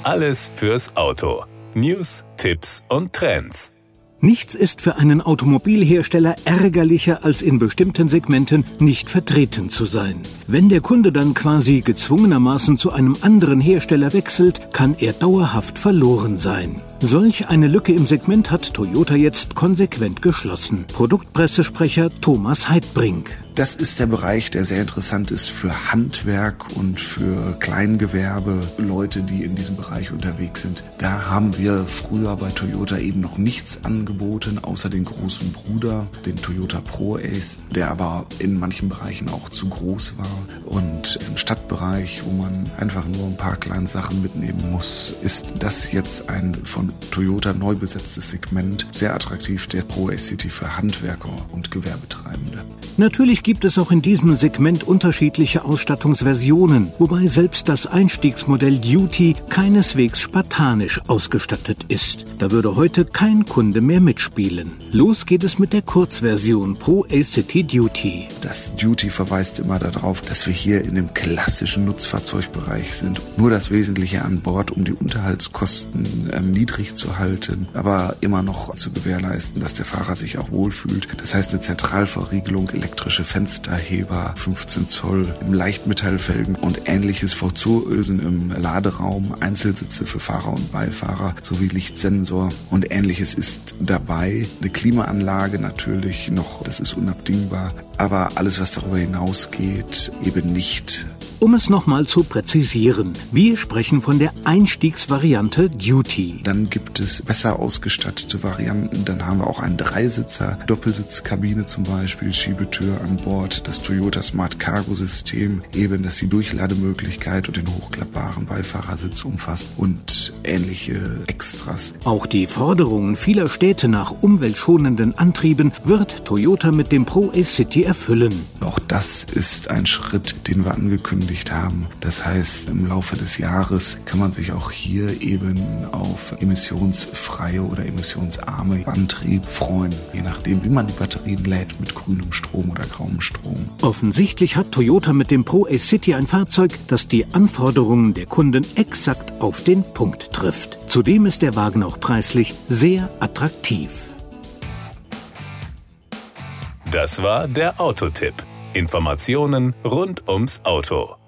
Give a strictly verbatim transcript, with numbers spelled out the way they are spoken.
Alles fürs Auto. News, Tipps und Trends. Nichts ist für einen Automobilhersteller ärgerlicher, als in bestimmten Segmenten nicht vertreten zu sein. Wenn der Kunde dann quasi gezwungenermaßen zu einem anderen Hersteller wechselt, kann er dauerhaft verloren sein. Solch eine Lücke im Segment hat Toyota jetzt konsequent geschlossen. Produktpressesprecher Thomas Heidbrink. Das ist der Bereich, der sehr interessant ist für Handwerk und für Kleingewerbe, Leute, die in diesem Bereich unterwegs sind. Da haben wir früher bei Toyota eben noch nichts angeboten, außer den großen Bruder, den Toyota Pro-Ace, der aber in manchen Bereichen auch zu groß war. Und im Stadtbereich, wo man einfach nur ein paar kleine Sachen mitnehmen muss, ist das jetzt ein von Toyota neu besetztes Segment. Sehr attraktiv, der Pro-Ace City für Handwerker und Gewerbetreibende. Natürlich gibt es auch in diesem Segment unterschiedliche Ausstattungsversionen, wobei selbst das Einstiegsmodell Duty keineswegs spartanisch ausgestattet ist. Da würde heute kein Kunde mehr mitspielen. Los geht es mit der Kurzversion Pro-Ace City Duty. Das Duty verweist immer darauf, dass wir hier in dem klassischen Nutzfahrzeugbereich sind. Nur das Wesentliche an Bord, um die Unterhaltskosten ähm, niedrig zu halten, aber immer noch zu gewährleisten, dass der Fahrer sich auch wohlfühlt. Das heißt, eine Zentralverriegelung, elektrische Fensterheber, fünfzehn Zoll im Leichtmetallfelgen und ähnliches V zwei Ösen im Laderaum, Einzelsitze für Fahrer und Beifahrer sowie Lichtsensor und ähnliches ist dabei. Eine Klimaanlage natürlich noch, das ist unabdingbar, aber alles, was darüber hinausgeht, eben nicht. Um es nochmal zu präzisieren, wir sprechen von der Einstiegsvariante Duty. Dann gibt es besser ausgestattete Varianten. Dann haben wir auch einen Dreisitzer, Doppelsitzkabine zum Beispiel, Schiebetür an Bord, das Toyota Smart Cargo System, eben das die Durchlademöglichkeit und den hochklappbaren Beifahrersitz umfasst und ähnliche Extras. Auch die Forderungen vieler Städte nach umweltschonenden Antrieben wird Toyota mit dem Pro-Ace City erfüllen. Auch das ist ein Schritt, den wir angekündigt haben. Das heißt, im Laufe des Jahres kann man sich auch hier eben auf emissionsfreie oder emissionsarme Antrieb freuen, je nachdem, wie man die Batterien lädt, mit grünem Strom oder grauem Strom. Offensichtlich hat Toyota mit dem Pro-Ace City ein Fahrzeug, das die Anforderungen der Kunden exakt auf den Punkt trifft. Zudem ist der Wagen auch preislich sehr attraktiv. Das war der Autotipp. Informationen rund ums Auto.